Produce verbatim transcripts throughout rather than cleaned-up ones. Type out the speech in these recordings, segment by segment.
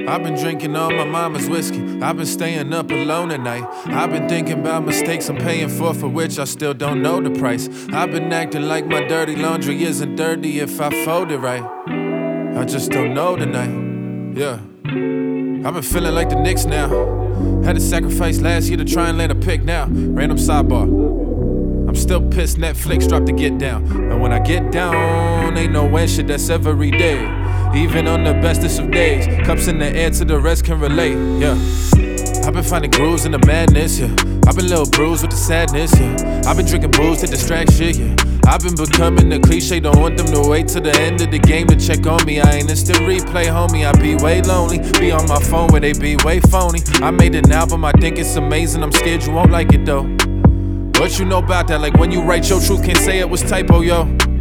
I've been drinking all my mama's whiskey. I've been staying up alone at night. I've been thinking about mistakes I'm paying for, for which I still don't know the price. I've been acting like my dirty laundry isn't dirty if I fold it right. I just don't know tonight, yeah. I've been feeling like the Knicks now. Had to sacrifice last year to try and land a pick now. Random sidebar. I'm still pissed Netflix dropped to Get Down. And when I get down, ain't no when shit, that's every day. Even on the bestest of days, cups in the air to the rest can relate, yeah. I've been finding grooves in the madness, yeah. I've been a little bruised with the sadness, yeah. I've been drinking booze to distract shit, yeah. I've been becoming the cliche, don't want them to wait till the end of the game to check on me. I ain't instant replay, homie, I be way lonely. Be on my phone where they be way phony. I made an album, I think it's amazing, I'm scared you won't like it though. What you know about that, like when you write your truth, can't say it was typo, yo.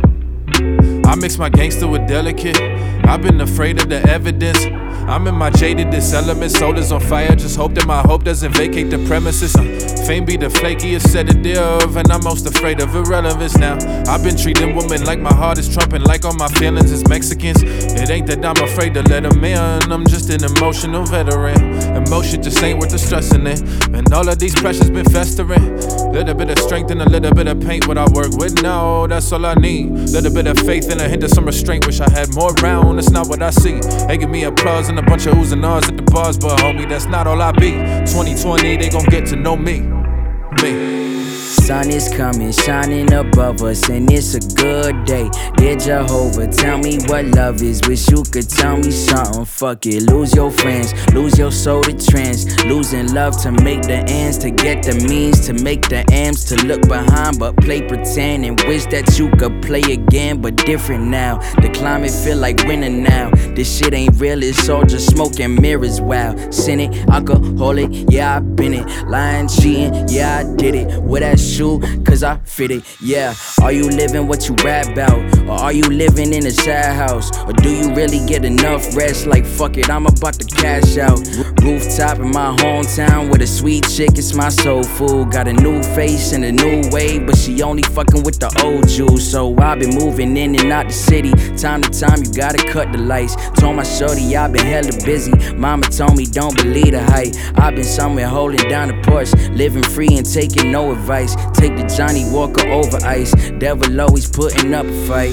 I mix my gangster with delicate. I've been afraid of the evidence. I'm in my jaded element, soul is on fire. Just hope that my hope doesn't vacate the premises. uh, Fame be the flakiest sedative, and I'm most afraid of irrelevance now. I've been treating women like my heart is trumping, like all my feelings is Mexicans. It ain't that I'm afraid to let them in, I'm just an emotional veteran. Emotion just ain't worth the stressing in, and all of these pressures been festering. Little bit of strength and a little bit of paint, what I work with now, that's all I need. Little bit of faith and a hint of some restraint, wish I had more round, that's not what I see. They give me applause and a bunch of oohs and ahs at the bars, but homie, that's not all I be. twenty twenty, they gon' get to know me, me. Sun is coming, shining above us, and it's a good day. Dear Jehovah, tell me what love is. Wish you could tell me something. Fuck it, lose your friends, lose your soul to trance. Losing love to make the ends, to get the means, to make the amps, to look behind but play pretend, and wish that you could play again, but different now. The climate feel like winter now. This shit ain't real, it's all just smoke and mirrors. Wow, cynic, alcoholic, yeah I been it. Lying, cheating, yeah I did it. With that shoe, cause I fit it, yeah. Are you living what you rap about? Or are you living in a sad house? Or do you really get enough rest? Like fuck it, I'm about to cash out. Rooftop in my hometown with a sweet chick, it's my soul food. Got a new face and a new way, but she only fucking with the old Jews. So I been moving in and out the city. Time to time you gotta cut the lights. Told my shorty I been hella busy. Mama told me don't believe the hype. I been somewhere holding down the Porsche, living free and taking no advice. Take the Johnny Walker over ice. Devil always putting up a fight.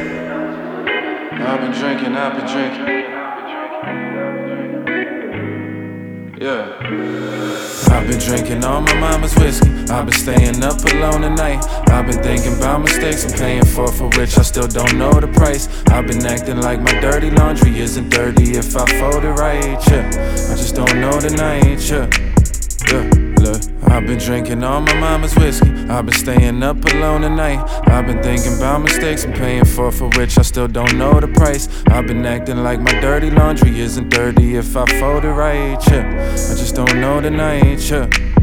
I've been drinking, I've been drinking. Yeah. I've been drinking all my mama's whiskey. I've been staying up alone at night. I've been thinking about mistakes I'm paying for, for which I still don't know the price. I've been acting like my dirty laundry isn't dirty if I fold it right, yeah. I just don't know tonight, yeah. Yeah. Look, I've been drinking all my mama's whiskey. I've been staying up alone at night. I've been thinking about mistakes I'm paying for, for which I still don't know the price. I've been acting like my dirty laundry isn't dirty if I fold it right, yeah. I just don't know tonight, yeah.